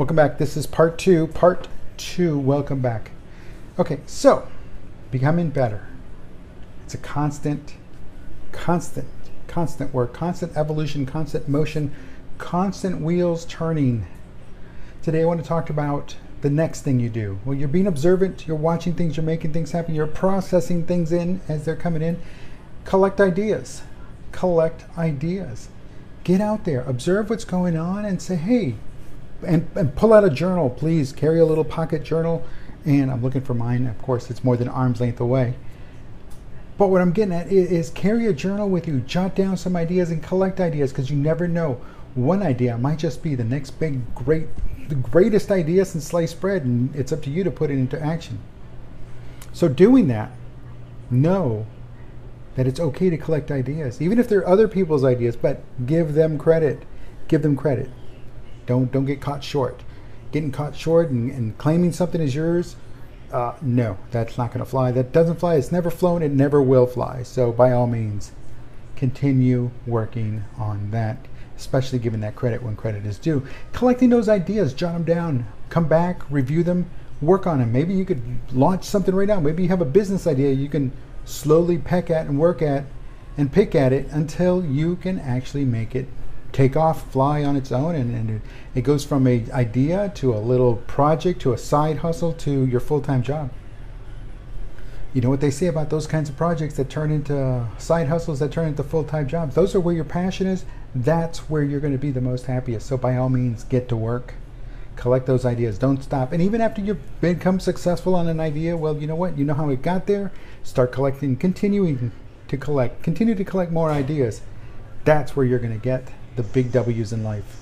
Welcome back. This is part two. Welcome back. Okay, so becoming better. It's a constant work, constant evolution, constant motion, constant wheels turning. Today I want to talk about the next thing you do. Well, you're being observant, you're watching things, you're making things happen, you're processing things in as they're coming in. Collect ideas. Get out there, observe what's going on and say, hey, and pull out a journal, please. Carry a little pocket journal. And I'm looking for mine. Of course, it's more than arm's length away. But what I'm getting at is carry a journal with you. Jot down some ideas and collect ideas, because you never know. One idea might just be the next the greatest idea since sliced bread, and it's up to you to put it into action. So doing that, know that it's okay to collect ideas, even if they're other people's ideas, but give them credit. Don't get caught short. Getting caught short and claiming something is yours, no, that's not going to fly. That doesn't fly. It's never flown. It never will fly. So by all means, continue working on that, especially giving that credit when credit is due. Collecting those ideas, jot them down, come back, review them, work on them. Maybe you could launch something right now. Maybe you have a business idea you can slowly peck at and work at and pick at it until you can actually make it take off, fly on its own, and it goes from an idea to a little project to a side hustle to your full-time job. You know what they say about those kinds of projects that turn into side hustles, that turn into full-time jobs? Those are where your passion is. That's where you're going to be the most happiest. So by all means, get to work. Collect those ideas. Don't stop. And even after you've become successful on an idea, well, you know what? You know how it got there. Start collecting, continue to collect more ideas. That's where you're going to get the big W's in life.